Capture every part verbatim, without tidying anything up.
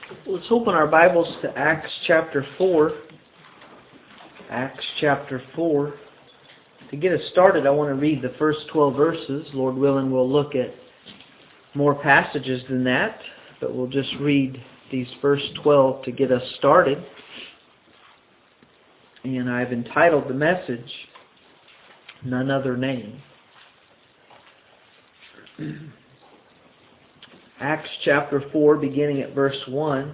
Let's open our Bibles to Acts chapter four. Acts chapter four. To get us started, I want to read the first twelve verses. Lord willing, we'll look at more passages than that, but we'll just read these first twelve to get us started. And I've entitled the message, None Other Name. Acts chapter four, beginning at verse one,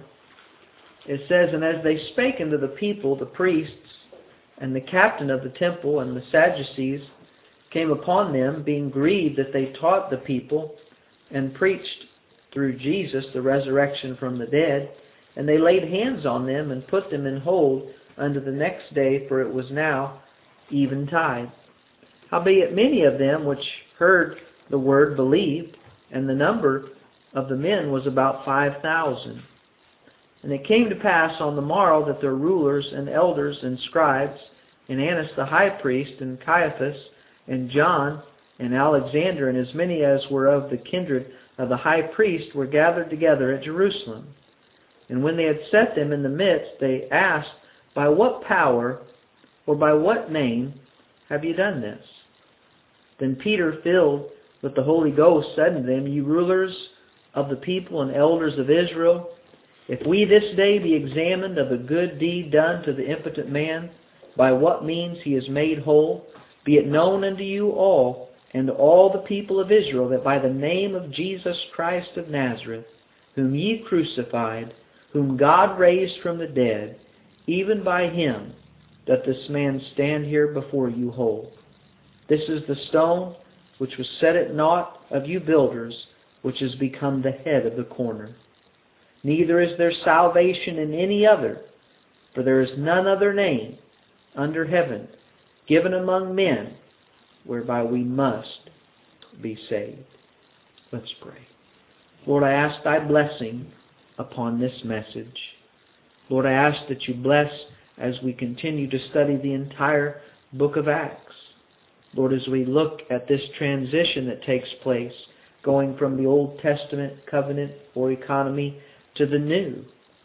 it says, "And as they spake unto the people, the priests and the captain of the temple and the Sadducees came upon them, being grieved that they taught the people and preached through Jesus the resurrection from the dead. And they laid hands on them and put them in hold unto the next day, for it was now eventide. Howbeit many of them which heard the word believed, and the number of the men was about five thousand. And it came to pass on the morrow that their rulers and elders and scribes, and Annas the high priest, and Caiaphas, and John, and Alexander, and as many as were of the kindred of the high priest, were gathered together at Jerusalem. And when they had set them in the midst, they asked, By what power, or by what name, have you done this? Then Peter, filled with the Holy Ghost, said unto them, Ye rulers of the people and elders of Israel, if we this day be examined of the good deed done to the impotent man, by what means he is made whole, be it known unto you all, and to all the people of Israel, that by the name of Jesus Christ of Nazareth, whom ye crucified, whom God raised from the dead, even by him doth this man stand here before you whole. This is the stone which was set at naught of you builders, which has become the head of the corner. Neither is there salvation in any other, for there is none other name under heaven given among men whereby we must be saved." Let's pray. Lord, I ask thy blessing upon this message. Lord, I ask that you bless as we continue to study the entire book of Acts. Lord, as we look at this transition that takes place, going from the Old Testament covenant or economy to the new,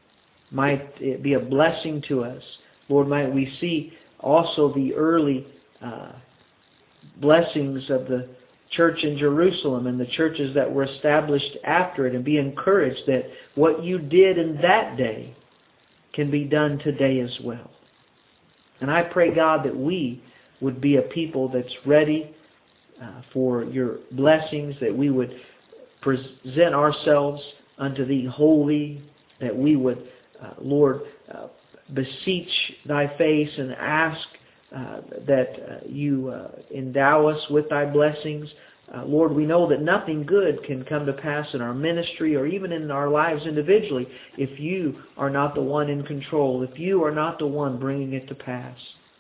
might it be a blessing to us. Lord, might we see also the early uh, blessings of the church in Jerusalem and the churches that were established after it, and be encouraged that what you did in that day can be done today as well. And I pray, God, that we would be a people that's ready uh, for your blessings, that we would present ourselves unto thee holy, that we would, uh, Lord, uh, beseech thy face and ask uh, that uh, you uh, endow us with thy blessings. Uh, Lord, we know that nothing good can come to pass in our ministry or even in our lives individually if you are not the one in control, if you are not the one bringing it to pass.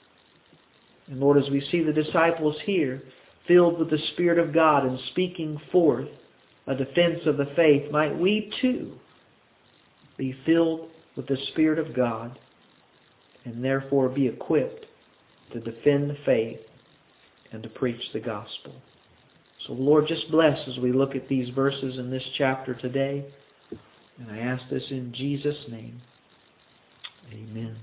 And Lord, as we see the disciples here, filled with the Spirit of God and speaking forth a defense of the faith, might we too be filled with the Spirit of God and therefore be equipped to defend the faith and to preach the gospel. So Lord, just bless as we look at these verses in this chapter today. And I ask this in Jesus' name. Amen.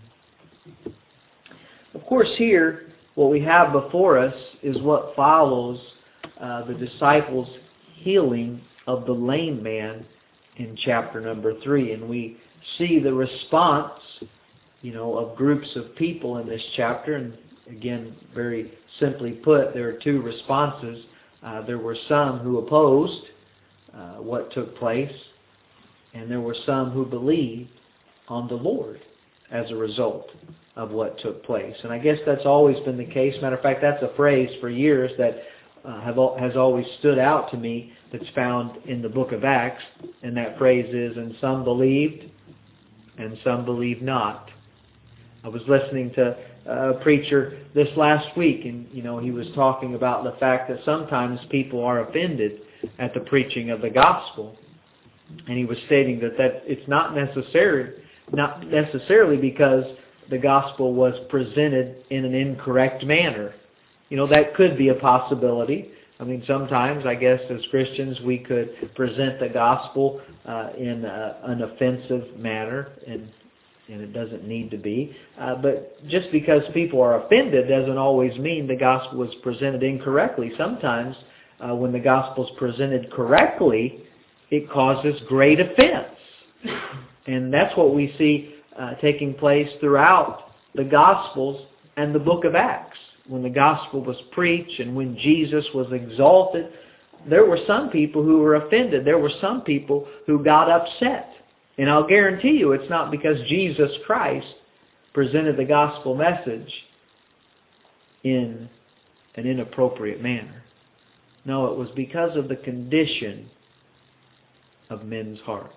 Of course, here, what we have before us is what follows uh, the disciples' healing of the lame man in chapter number three. And we see the response, you know, of groups of people in this chapter. And again, very simply put, there are two responses. Uh, there were some who opposed uh, what took place, and there were some who believed on the Lord as a result of what took place. And I guess that's always been the case. Matter of fact, that's a phrase for years that uh, have has always stood out to me, that's found in the book of Acts, and that phrase is, and some believed, and some believed not. I was listening to a preacher this last week, and you know he was talking about the fact that sometimes people are offended at the preaching of the gospel, and he was stating that, that it's not necessary, not necessarily because the gospel was presented in an incorrect manner. You know, that could be a possibility. I mean, sometimes, I guess, as Christians, we could present the gospel uh, in a, an offensive manner, and and it doesn't need to be. Uh, but just because people are offended doesn't always mean the gospel is presented incorrectly. Sometimes, uh, when the gospel is presented correctly, it causes great offense. And that's what we see uh, taking place throughout the Gospels and the book of Acts. When the gospel was preached and when Jesus was exalted, there were some people who were offended. There were some people who got upset. And I'll guarantee you it's not because Jesus Christ presented the gospel message in an inappropriate manner. No, it was because of the condition of men's hearts.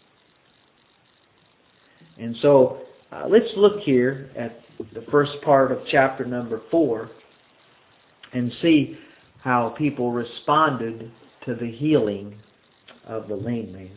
And so uh, let's look here at the first part of chapter number four and see how people responded to the healing of the lame man.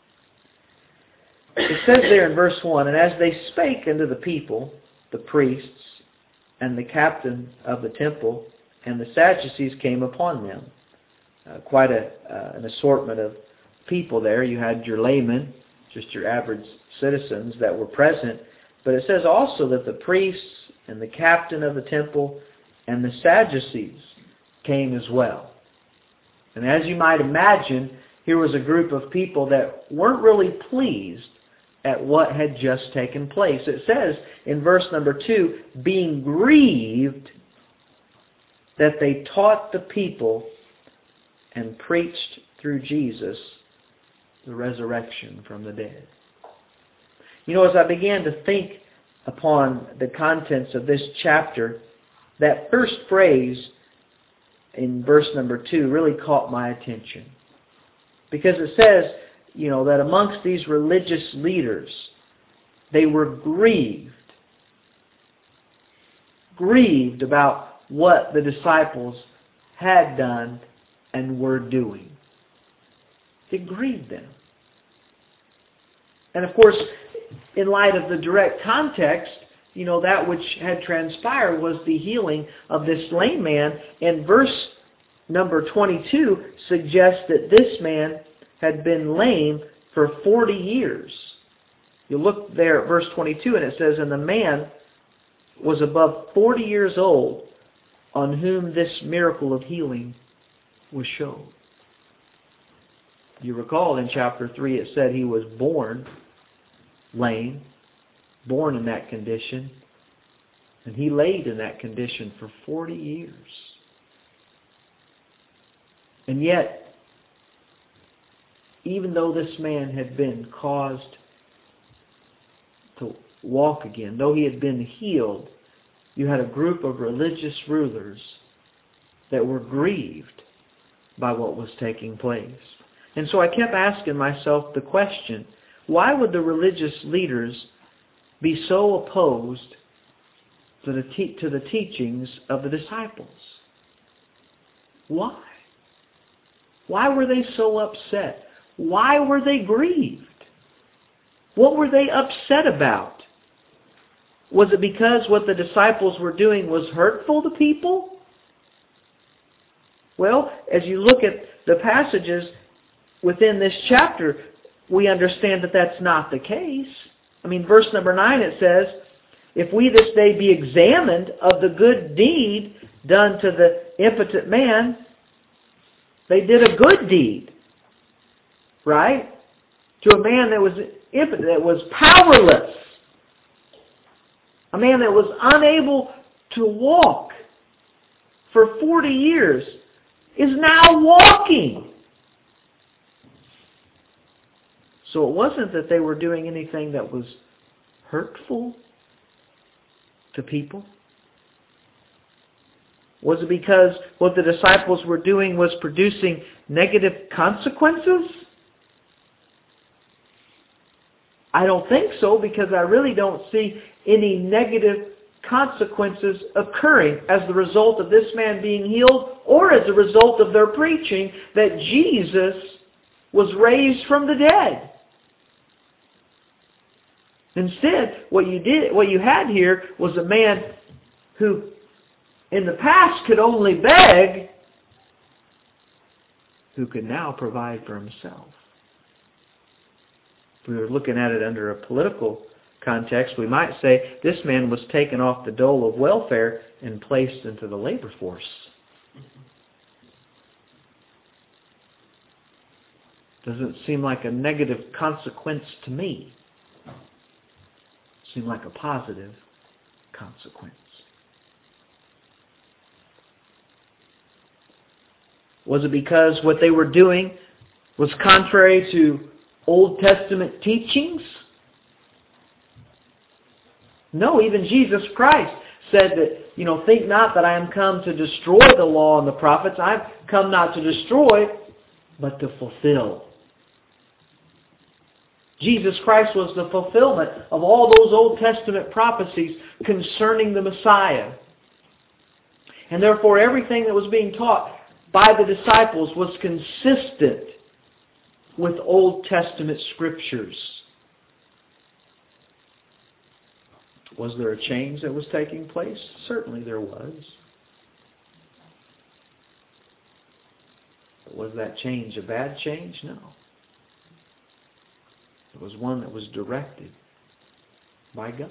It says there in verse one, "And as they spake unto the people, the priests, and the captain of the temple, and the Sadducees came upon them." Uh, quite a, uh, an assortment of people there. You had your laymen, just your average citizens that were present. But it says also that the priests and the captain of the temple and the Sadducees came as well. And as you might imagine, here was a group of people that weren't really pleased at what had just taken place. It says in verse number two, being grieved that they taught the people and preached through Jesus the resurrection from the dead. You know, as I began to think upon the contents of this chapter, that first phrase in verse number two really caught my attention. Because it says, you know, that amongst these religious leaders, they were grieved. Grieved about what the disciples had done and were doing. It grieved them. And of course, in light of the direct context, you know, that which had transpired was the healing of this lame man. And verse number twenty-two suggests that this man had been lame for forty years. You look there at verse twenty-two and it says, "And the man was above forty years old on whom this miracle of healing was shown." You recall in chapter three it said he was born lame, born in that condition, and he laid in that condition for forty years. And yet, even though this man had been caused to walk again, though he had been healed, you had a group of religious rulers that were grieved by what was taking place. And so I kept asking myself the question, why would the religious leaders be so opposed to the, te- to the teachings of the disciples? Why? Why were they so upset? Why were they grieved? What were they upset about? Was it because what the disciples were doing was hurtful to people? Well, as you look at the passages within this chapter, we understand that that's not the case. I mean, verse number nine it says, "If we this day be examined of the good deed done to the impotent man," they did a good deed, right? To a man that was impotent, that was powerless. A man that was unable to walk for forty years is now walking. So it wasn't that they were doing anything that was hurtful to people. Was it because what the disciples were doing was producing negative consequences? I don't think so, because I really don't see any negative consequences occurring as the result of this man being healed or as a result of their preaching that Jesus was raised from the dead. Instead, what you did, what you had here was a man who in the past could only beg, who could now provide for himself. If we were looking at it under a political context, we might say this man was taken off the dole of welfare and placed into the labor force. Doesn't seem like a negative consequence to me. Seemed like a positive consequence. Was it because what they were doing was contrary to Old Testament teachings? No, even Jesus Christ said that, you know, think not that I am come to destroy the law and the prophets. I've come not to destroy, but to fulfill. Jesus Christ was the fulfillment of all those Old Testament prophecies concerning the Messiah. And therefore everything that was being taught by the disciples was consistent with Old Testament scriptures. Was there a change that was taking place? Certainly there was. But was that change a bad change? No. It was one that was directed by God.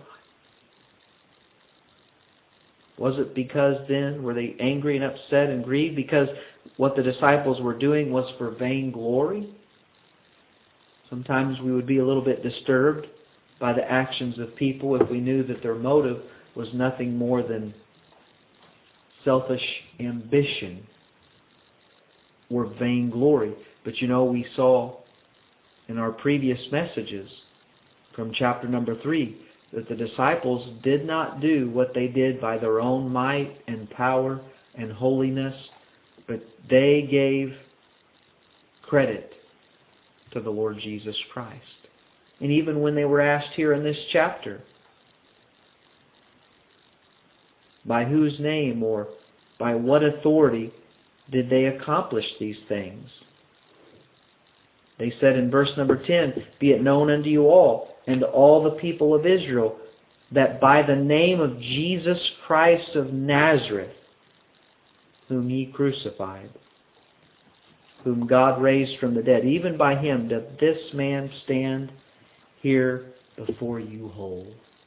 Was it because then were they angry and upset and grieved because what the disciples were doing was for vainglory? Sometimes we would be a little bit disturbed by the actions of people if we knew that their motive was nothing more than selfish ambition or vainglory. But you know, we saw in our previous messages from chapter number three that the disciples did not do what they did by their own might and power and holiness, but they gave credit to the Lord Jesus Christ. And even when they were asked here in this chapter, by whose name or by what authority did they accomplish these things? They said in verse number ten, be it known unto you all and to all the people of Israel that by the name of Jesus Christ of Nazareth, whom ye crucified, whom God raised from the dead, even by him doth this man stand here before you whole.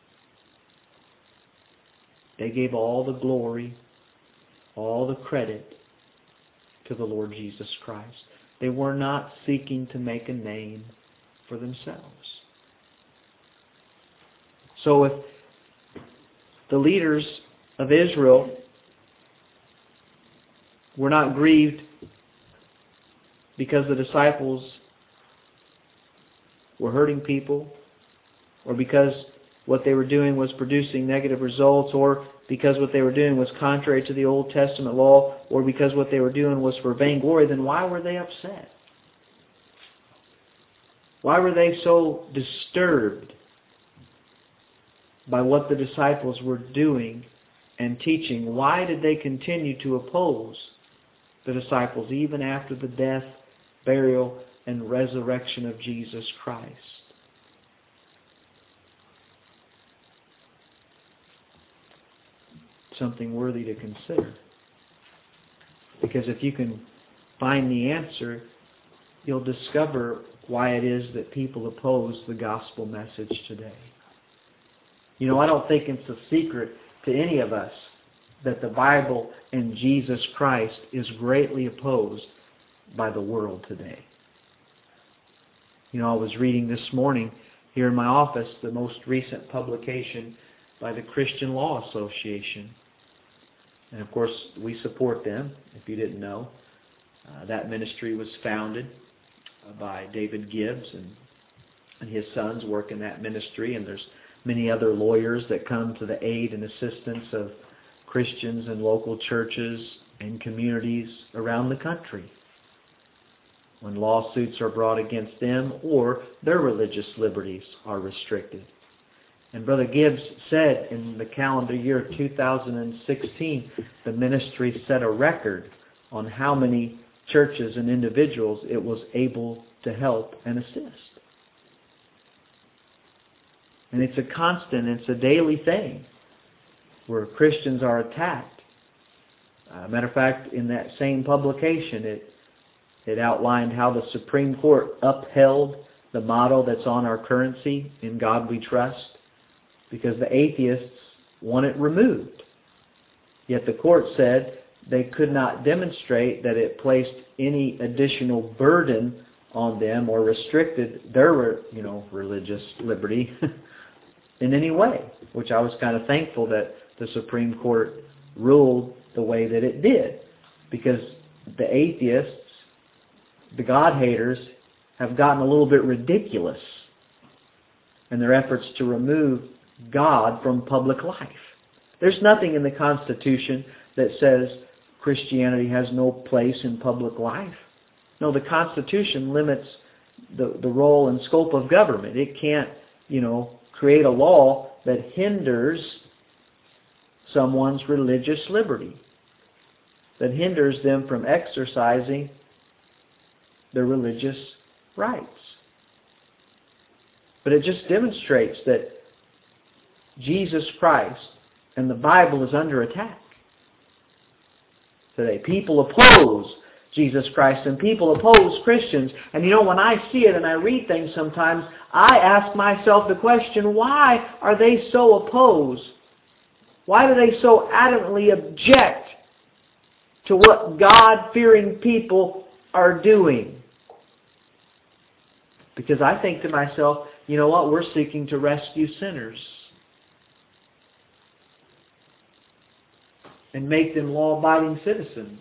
They gave all the glory, all the credit to the Lord Jesus Christ. They were not seeking to make a name for themselves. So if the leaders of Israel were not grieved because the disciples were hurting people, or because what they were doing was producing negative results, or because what they were doing was contrary to the Old Testament law, or because what they were doing was for vainglory, then why were they upset? Why were they so disturbed by what the disciples were doing and teaching? Why did they continue to oppose the disciples even after the death, burial, and resurrection of Jesus Christ? Something worthy to consider. Because if you can find the answer, you'll discover why it is that people oppose the gospel message today. You know, I don't think it's a secret to any of us that the Bible and Jesus Christ is greatly opposed by the world today. You know, I was reading this morning here in my office the most recent publication by the Christian Law Association. And of course, we support them, if you didn't know. Uh, that ministry was founded uh, by David Gibbs, and, and his sons work in that ministry, and there's many other lawyers that come to the aid and assistance of Christians and local churches and communities around the country when lawsuits are brought against them or their religious liberties are restricted. And Brother Gibbs said in the calendar year two thousand sixteen, the ministry set a record on how many churches and individuals it was able to help and assist. And it's a constant, it's a daily thing where Christians are attacked. Uh, matter of fact, in that same publication, it It outlined how the Supreme Court upheld the motto that's on our currency, "In God We Trust," because the atheists want it removed. Yet the court said they could not demonstrate that it placed any additional burden on them or restricted their, you know, religious liberty in any way, which I was kind of thankful that the Supreme Court ruled the way that it did, because the atheists, the God-haters, have gotten a little bit ridiculous in their efforts to remove God from public life. There's nothing in the Constitution that says Christianity has no place in public life. No, the Constitution limits the, the role and scope of government. It can't, you know, create a law that hinders someone's religious liberty, that hinders them from exercising their religious rights. But it just demonstrates that Jesus Christ and the Bible is under attack today. People oppose Jesus Christ and people oppose Christians. And you know, when I see it and I read things sometimes, I ask myself the question, why are they so opposed? Why do they so adamantly object to what God-fearing people are doing? Because I think to myself, you know what, we're seeking to rescue sinners and make them law-abiding citizens.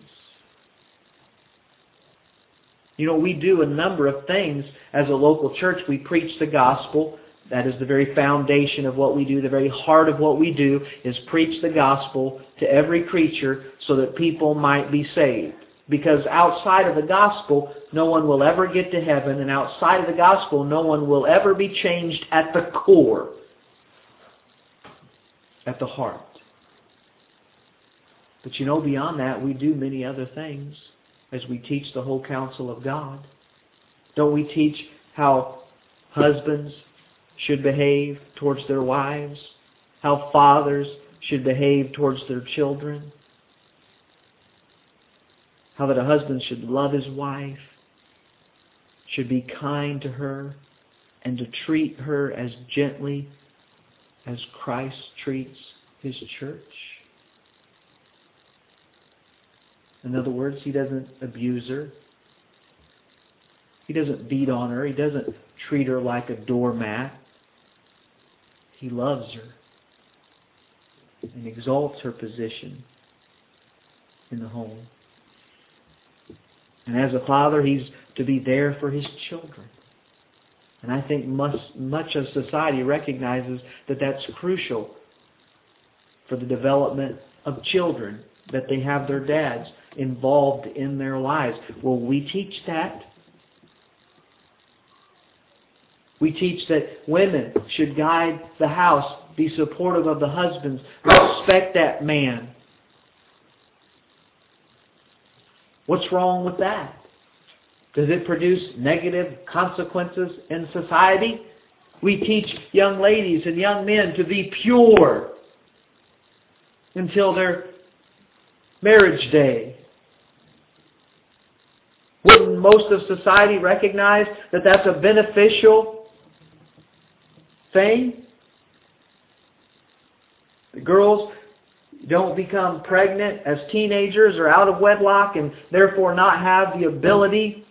You know, we do a number of things as a local church. We preach the gospel. That is the very foundation of what we do. The very heart of what we do is preach the gospel to every creature so that people might be saved. Because outside of the gospel, no one will ever get to heaven, and outside of the gospel, no one will ever be changed at the core, at the heart. But you know, beyond that, we do many other things as we teach the whole counsel of God. Don't we teach how husbands should behave towards their wives, how fathers should behave towards their children, how that a husband should love his wife, should be kind to her, and to treat her as gently as Christ treats His church? In other words, He doesn't abuse her. He doesn't beat on her. He doesn't treat her like a doormat. He loves her and exalts her position in the home. And as a father, He's to be there for His children. And I think much, much of society recognizes that that's crucial for the development of children, that they have their dads involved in their lives. Well, we teach that. We teach that women should guide the house, be supportive of the husbands, respect that man. What's wrong with that? Does it produce negative consequences in society? We teach young ladies and young men to be pure until their marriage day. Wouldn't most of society recognize that that's a beneficial thing? The girls don't become pregnant as teenagers or out of wedlock and therefore not have the ability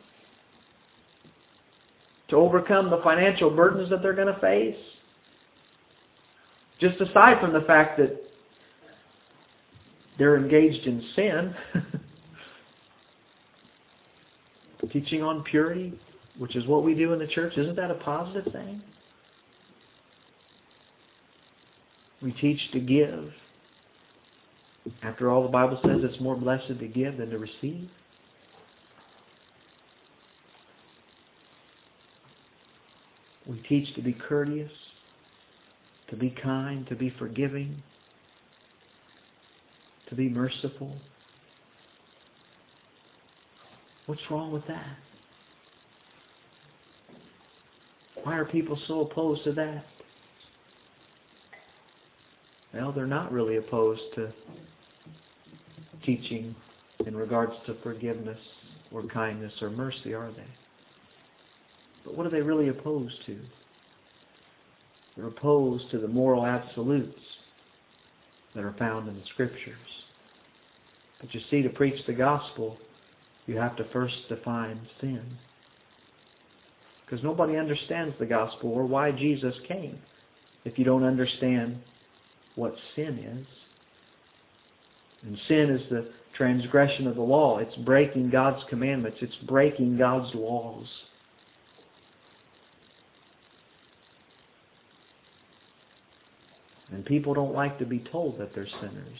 to overcome the financial burdens that they're going to face. Just aside from the fact that they're engaged in sin, teaching on purity, which is what we do in the church, isn't that a positive thing? We teach to give. After all, the Bible says it's more blessed to give than to receive. We teach to be courteous, to be kind, to be forgiving, to be merciful. What's wrong with that? Why are people so opposed to that? Well, they're not really opposed to teaching in regards to forgiveness or kindness or mercy, are they? But what are they really opposed to? They're opposed to the moral absolutes that are found in the Scriptures. But you see, to preach the gospel, you have to first define sin. Because nobody understands the gospel or why Jesus came if you don't understand what sin is. And sin is the transgression of the law. It's breaking God's commandments. It's breaking God's laws. And people don't like to be told that they're sinners.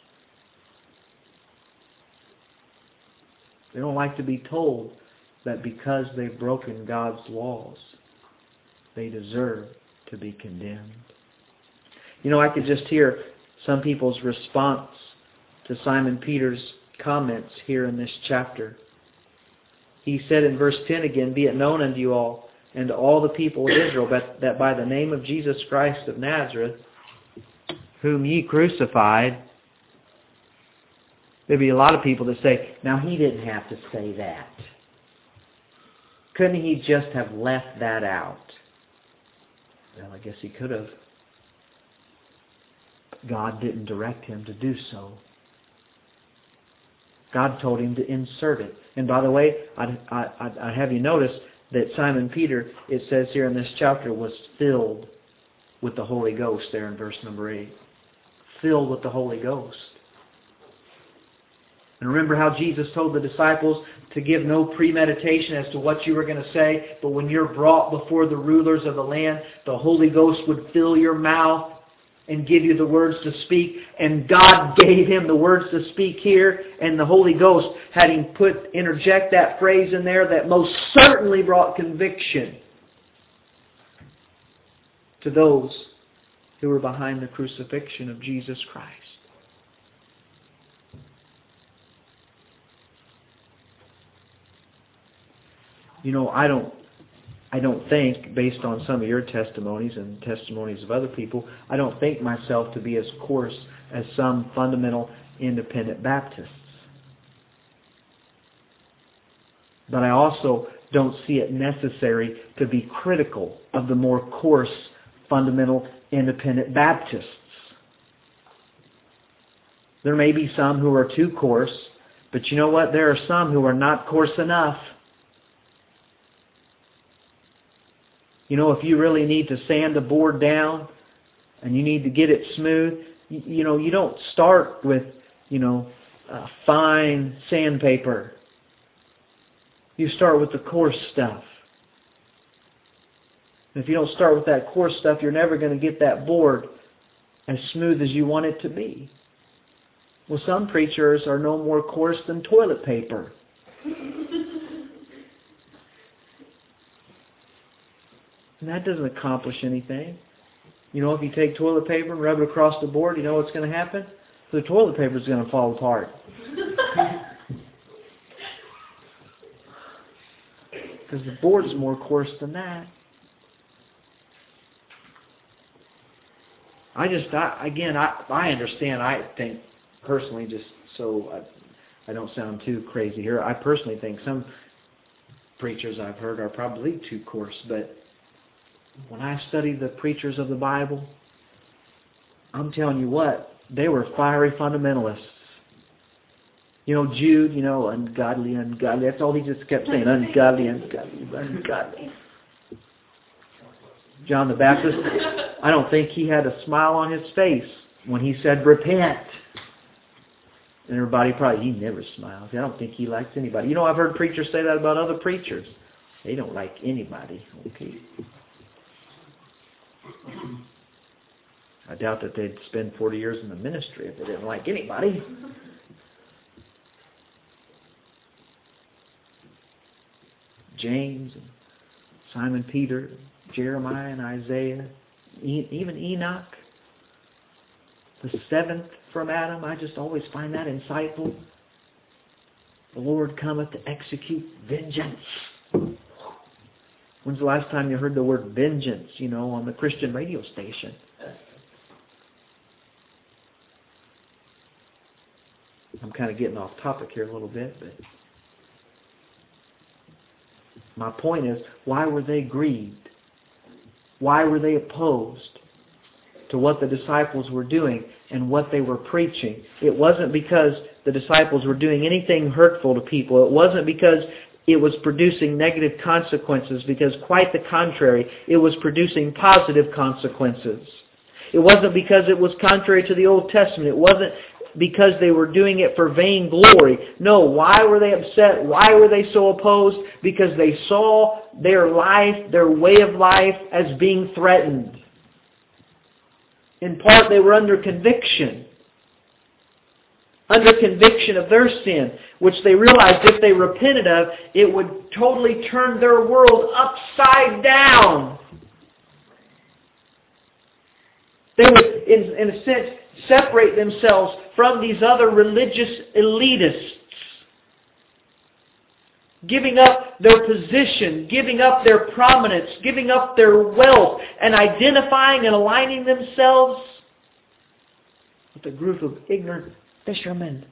They don't like to be told that because they've broken God's laws, they deserve to be condemned. You know, I could just hear some people's response to Simon Peter's comments here in this chapter. He said in verse ten again, "Be it known unto you all, and to all the people of Israel, that by the name of Jesus Christ of Nazareth, whom ye crucified." There'd be a lot of people that say, "Now he didn't have to say that. Couldn't he just have left that out?" Well, I guess he could have. God didn't direct him to do so. God told him to insert it. And by the way, I, I, I have you notice that Simon Peter, it says here in this chapter, was filled with the Holy Ghost there in verse number eight. Filled with the Holy Ghost. And remember how Jesus told the disciples to give no premeditation as to what you were going to say, but when you're brought before the rulers of the land, the Holy Ghost would fill your mouth and give you the words to speak. And God gave him the words to speak here, and the Holy Ghost had him put interject that phrase in there that most certainly brought conviction to those who were behind the crucifixion of Jesus Christ. You know, I don't I don't think, based on some of your testimonies and testimonies of other people, I don't think myself to be as coarse as some fundamental independent Baptists. But I also don't see it necessary to be critical of the more coarse fundamental independent Baptists. There may be some who are too coarse, but you know what? There are some who are not coarse enough. You know, if you really need to sand a board down and you need to get it smooth, you, you know, you don't start with, you know, uh, fine sandpaper. You start with the coarse stuff. And if you don't start with that coarse stuff, you're never going to get that board as smooth as you want it to be. Well, some preachers are no more coarse than toilet paper. And that doesn't accomplish anything. You know, if you take toilet paper and rub it across the board, you know what's going to happen? The toilet paper is going to fall apart. Because the board is more coarse than that. I just, I, again, I, I understand. I think personally, just so I, I don't sound too crazy here, I personally think some preachers I've heard are probably too coarse, but when I study the preachers of the Bible, I'm telling you what, they were fiery fundamentalists. You know, Jude, you know, ungodly, ungodly. That's all he just kept saying, ungodly, ungodly, ungodly. John the Baptist, I don't think he had a smile on his face when he said, repent. And everybody probably, he never smiles. I don't think he likes anybody. You know, I've heard preachers say that about other preachers. They don't like anybody. Okay. I doubt that they'd spend forty years in the ministry if they didn't like anybody. James and Simon Peter, Jeremiah and Isaiah, even Enoch, the seventh from Adam. I just always find that insightful. The Lord cometh to execute vengeance. When's the last time you heard the word vengeance, you know, on the Christian radio station? I'm kind of getting off topic here a little bit, but My point is, why were they grieved? Why were they opposed to what the disciples were doing and what they were preaching? It wasn't because the disciples were doing anything hurtful to people. It wasn't because it was producing negative consequences, because quite the contrary, it was producing positive consequences. It wasn't because it was contrary to the Old Testament. It wasn't because they were doing it for vain glory. No, why were they upset? Why were they so opposed? Because they saw their life, their way of life, as being threatened. In part, they were under conviction. Under conviction of their sin, which they realized if they repented of, it would totally turn their world upside down. They would, in, in a sense, separate themselves from these other religious elitists, giving up their position, giving up their prominence, giving up their wealth, and identifying and aligning themselves with a group of ignorant fishermen.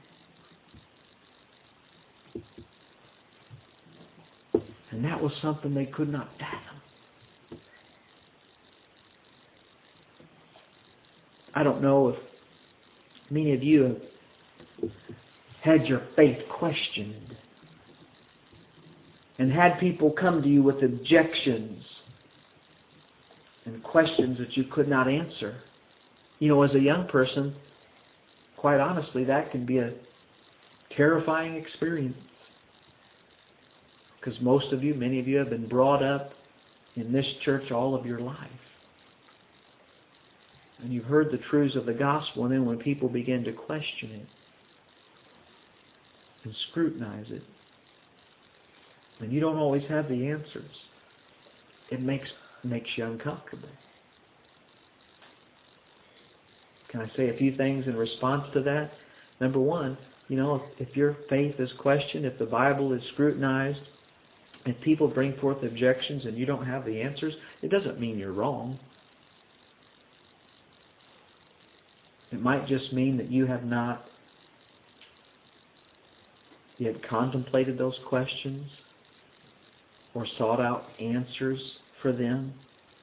And that was something they could not fathom. I don't know if many of you have had your faith questioned and had people come to you with objections and questions that you could not answer. You know, as a young person, quite honestly, that can be a terrifying experience. Because most of you, many of you have been brought up in this church all of your life. And you've heard the truths of the gospel, and then when people begin to question it and scrutinize it, and you don't always have the answers, it makes, makes you uncomfortable. Can I say a few things in response to that? Number one, you know, if, if your faith is questioned, if the Bible is scrutinized, if people bring forth objections and you don't have the answers, it doesn't mean you're wrong. It might just mean that you have not yet contemplated those questions or sought out answers for them.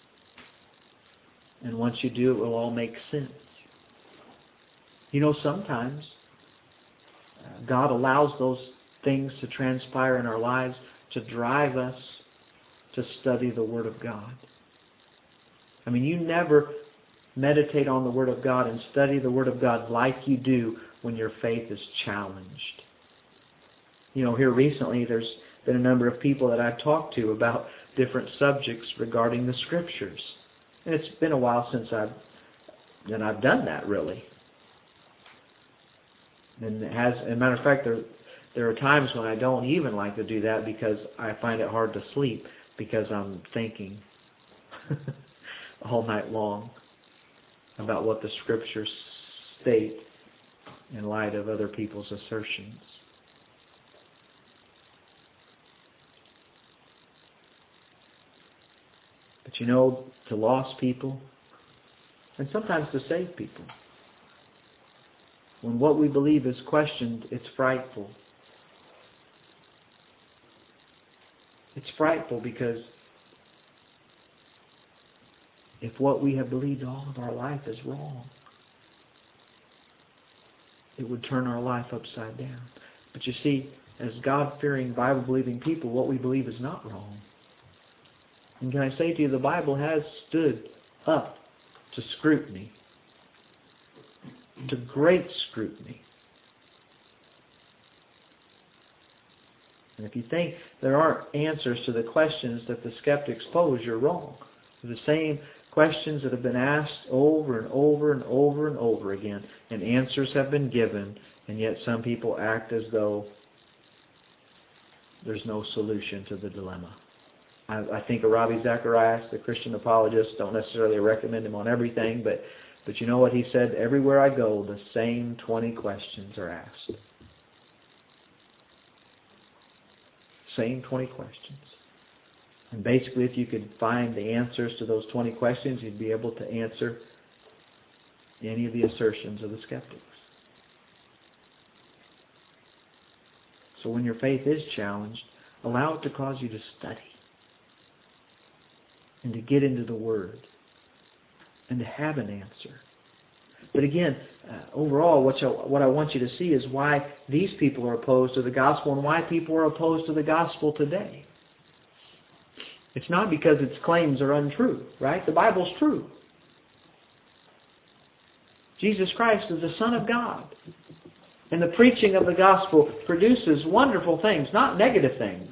And once you do, it will all make sense. You know, sometimes God allows those things to transpire in our lives to drive us to study the Word of God. I mean, you never meditate on the Word of God and study the Word of God like you do when your faith is challenged. You know, here recently there's been a number of people that I've talked to about different subjects regarding the Scriptures. And it's been a while since I've, and I've done that, really. And it has, as a matter of fact, there, there are times when I don't even like to do that because I find it hard to sleep because I'm thinking all night long about what the Scriptures state in light of other people's assertions. But you know, to lost people, and sometimes to saved people, when what we believe is questioned, it's frightful. It's frightful because if what we have believed all of our life is wrong, it would turn our life upside down. But you see, as God-fearing, Bible-believing people, what we believe is not wrong. And can I say to you, the Bible has stood up to scrutiny, to great scrutiny. And if you think there aren't answers to the questions that the skeptics pose, you're wrong. They're the same questions that have been asked over and over and over and over again, and answers have been given, and yet some people act as though there's no solution to the dilemma. I, I think of Ravi Zacharias, the Christian apologist. Don't necessarily recommend him on everything, but But you know what he said? Everywhere I go, the same twenty questions are asked. Same twenty questions. And basically, if you could find the answers to those twenty questions, you'd be able to answer any of the assertions of the skeptics. So when your faith is challenged, Allow it to cause you to study and to get into the Word and to have an answer. But again, uh, overall, what, you, what I want you to see is why these people are opposed to the gospel and why people are opposed to the gospel today. It's not because its claims are untrue, right? The Bible's true. Jesus Christ is the Son of God. And the preaching of the gospel produces wonderful things, not negative things.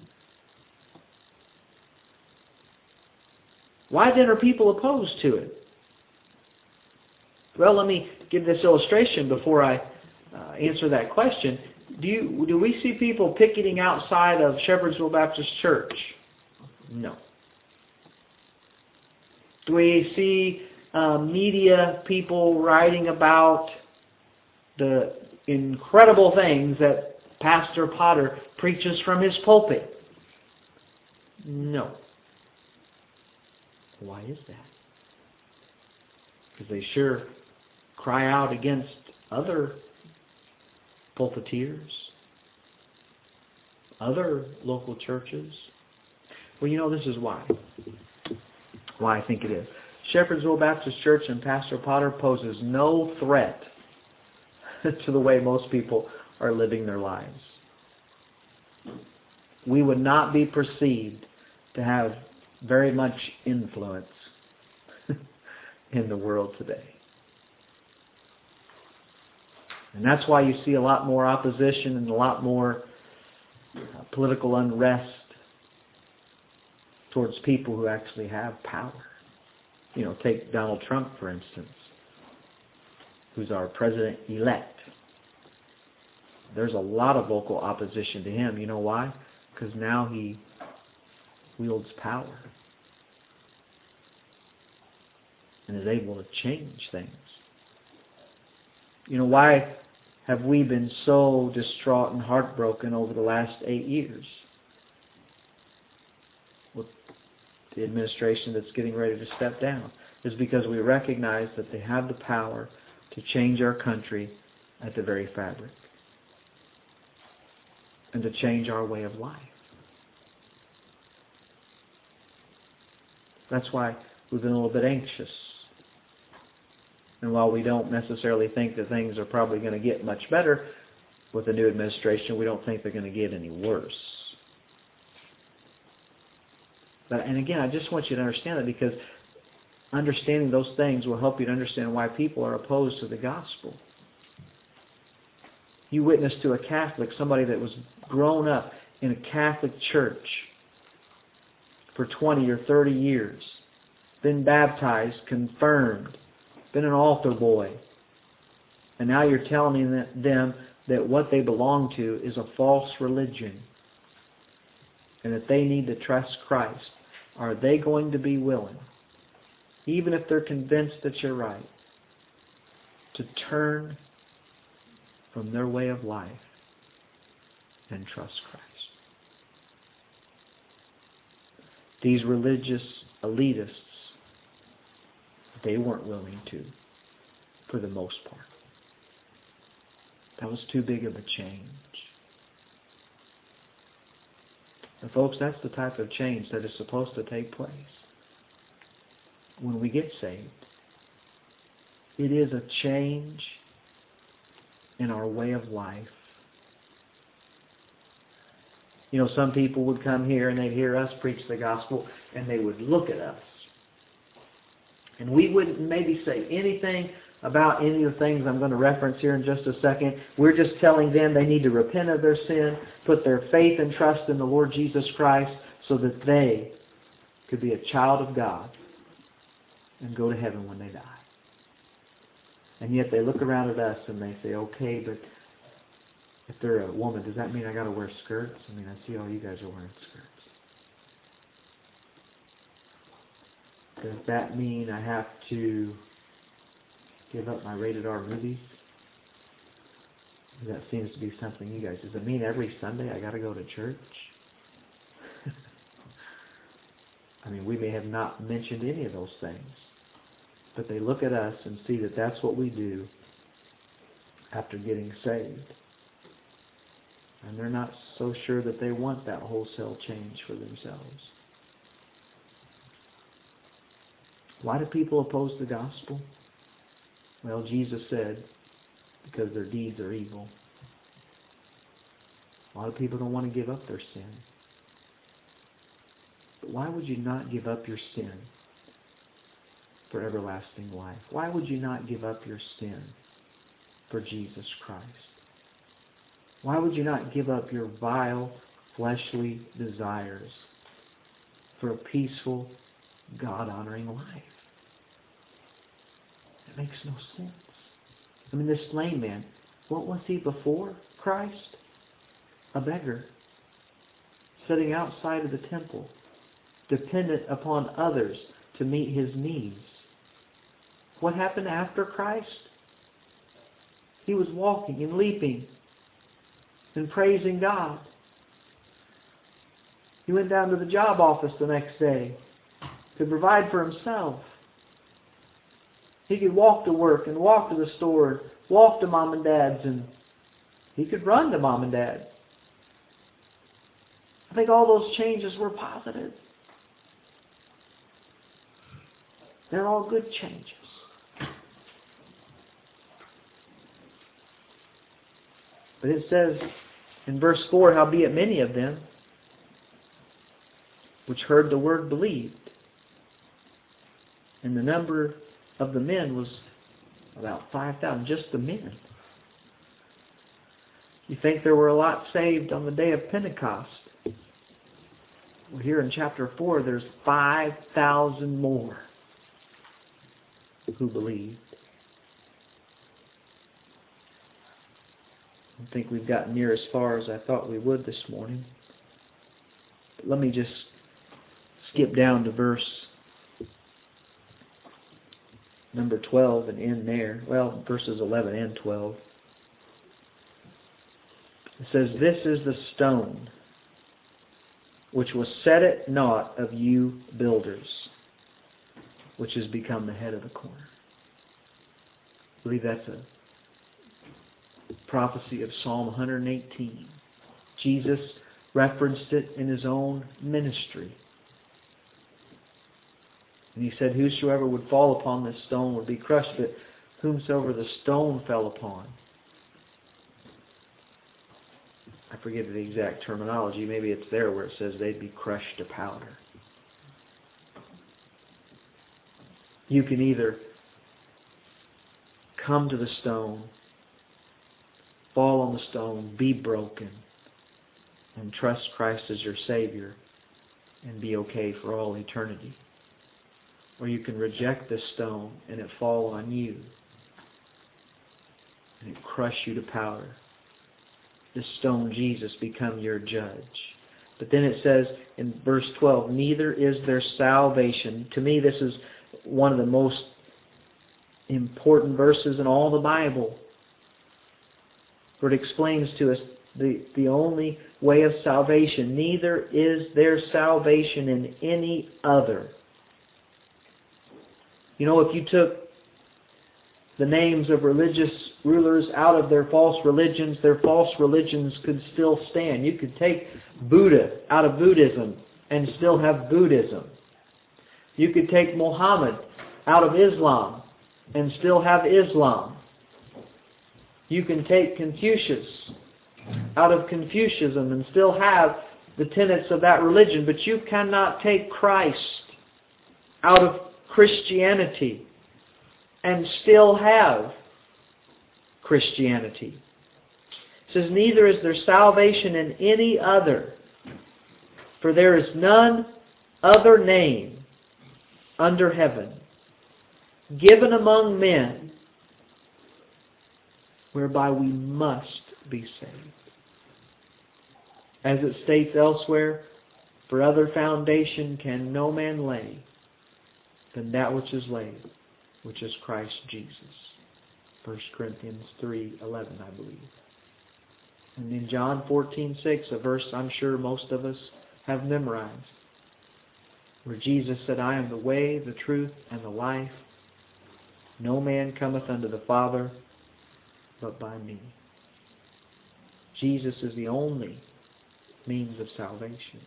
Why then are people opposed to it? Well, let me give this illustration before I uh, answer that question. Do you do we see people picketing outside of Shepherdsville Baptist Church? No. Do we see uh, media people writing about the incredible things that Pastor Potter preaches from his pulpit? No. Why is that? Because they sure cry out against other pulpiteers, other local churches. Well, you know, this is why. Why I think it is. Shepherdsville Baptist Church and Pastor Potter poses no threat to the way most people are living their lives. We would not be perceived to have very much influence in the world today. And that's why you see a lot more opposition and a lot more uh, political unrest towards people who actually have power. You know, take Donald Trump, for instance, who's our president-elect. There's a lot of vocal opposition to him. You know why? Because now he wields power and is able to change things. You know, why have we been so distraught and heartbroken over the last eight years with the administration that's getting ready to step down? Is because we recognize that they have the power to change our country at the very fabric and to change our way of life. That's why we've been a little bit anxious. And while we don't necessarily think that things are probably going to get much better with the new administration, we don't think they're going to get any worse. But, and again, I just want you to understand that, because understanding those things will help you to understand why people are opposed to the gospel. You witness to a Catholic, somebody that was grown up in a Catholic church for twenty or thirty years, been baptized, confirmed, been an altar boy, and now you're telling them that what they belong to is a false religion and that they need to trust Christ. Are they going to be willing, even if they're convinced that you're right, to turn from their way of life and trust Christ? These religious elitists, they weren't willing to, for the most part. That was too big of a change. And folks, that's the type of change that is supposed to take place when we get saved. It is a change in our way of life. You know, some people would come here and they'd hear us preach the gospel and they would look at us. And we wouldn't maybe say anything about any of the things I'm going to reference here in just a second. We're just telling them they need to repent of their sin, put their faith and trust in the Lord Jesus Christ so that they could be a child of God and go to heaven when they die. And yet they look around at us and they say, okay, but if they're a woman, does that mean I got to wear skirts? I mean, I see all you guys are wearing skirts. Does that mean I have to give up my rated R movies? That seems to be something you guys... Does it mean every Sunday I got to go to church? I mean, we may have not mentioned any of those things. But they look at us and see that that's what we do after getting saved. And they're not so sure that they want that wholesale change for themselves. Why do people oppose the gospel? Well, Jesus said, because their deeds are evil. A lot of people don't want to give up their sin. But why would you not give up your sin for everlasting life? Why would you not give up your sin for Jesus Christ? Why would you not give up your vile, fleshly desires for a peaceful, God-honoring life? It makes no sense. I mean, this lame man, what was he before Christ? A beggar, sitting outside of the temple, dependent upon others to meet his needs. What happened after Christ? He was walking and leaping and praising God. He went down to the job office the next day to provide for himself. He could walk to work and walk to the store, walk to mom and dad's, and he could run to mom and dad. I think all those changes were positive. They're all good changes. But it says in verse four, howbeit many of them which heard the word believed. And the number of the men was about five thousand, just the men. You think there were a lot saved on the day of Pentecost? Well, here in chapter four, there's five thousand more who believed. I don't think we've gotten near as far as I thought we would this morning. But let me just skip down to verse number twelve and end there. Well, verses eleven and twelve. It says, this is the stone which was set at naught of you builders, which has become the head of the corner. I believe that's a prophecy of Psalm one hundred eighteen. Jesus referenced it in His own ministry. And He said, whosoever would fall upon this stone would be crushed, but whomsoever the stone fell upon. I forget the exact terminology. Maybe it's there where it says they'd be crushed to powder. You can either come to the stone, fall on the stone, be broken, and trust Christ as your Savior and be okay for all eternity. Or you can reject this stone and it fall on you and it crush you to powder. This stone, Jesus, become your judge. But then it says in verse twelve, neither is there salvation. To me, this is one of the most important verses in all the Bible. For it explains to us the, the only way of salvation. Neither is there salvation in any other. You know, if you took the names of religious rulers out of their false religions, their false religions could still stand. You could take Buddha out of Buddhism and still have Buddhism. You could take Muhammad out of Islam and still have Islam. You can take Confucius out of Confucianism and still have the tenets of that religion, but you cannot take Christ out of Christianity and still have Christianity. It says, neither is there salvation in any other, for there is none other name under heaven given among men whereby we must be saved. As it states elsewhere, for other foundation can no man lay than that which is laid, which is Christ Jesus. First Corinthians three eleven, I believe. And in John fourteen six, a verse I'm sure most of us have memorized, where Jesus said, I am the way, the truth, and the life. No man cometh unto the Father but by me. Jesus is the only means of salvation.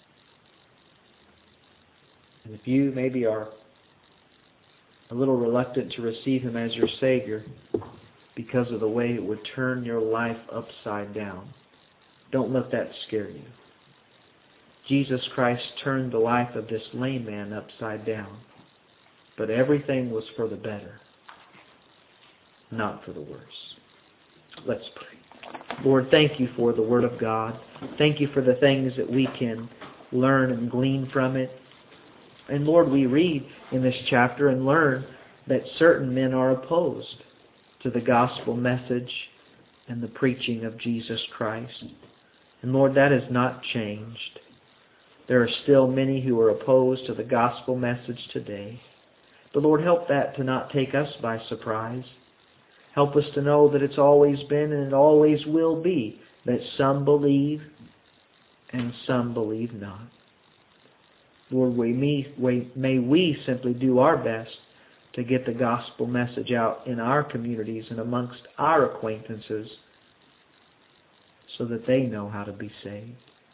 And if you maybe are a little reluctant to receive Him as your Savior because of the way it would turn your life upside down, don't let that scare you. Jesus Christ turned the life of this lame man upside down, but everything was for the better, not for the worse. Let's pray. Lord, thank You for the Word of God. Thank You for the things that we can learn and glean from it. And Lord, we read in this chapter and learn that certain men are opposed to the gospel message and the preaching of Jesus Christ. And Lord, that has not changed. There are still many who are opposed to the gospel message today. But Lord, help that to not take us by surprise. Help us to know that it's always been and it always will be that some believe and some believe not. Lord, we may, we, may we simply do our best to get the gospel message out in our communities and amongst our acquaintances so that they know how to be saved.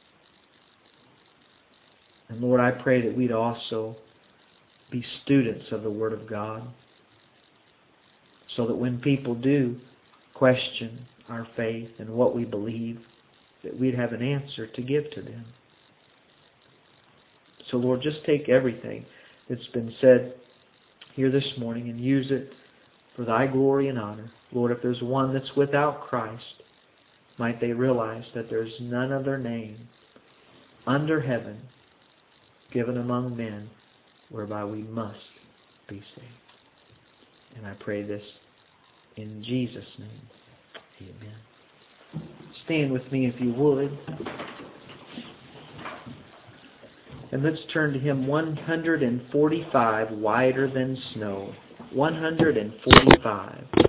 And Lord, I pray that we'd also be students of the Word of God so that when people do question our faith and what we believe, that we'd have an answer to give to them. So Lord, just take everything that's been said here this morning and use it for Thy glory and honor. Lord, if there's one that's without Christ, might they realize that there's none other name under heaven given among men whereby we must be saved. And I pray this in Jesus' name. Amen. Stand with me if you would. And let's turn to hymn one forty-five, Wider Than Snow. one forty-five.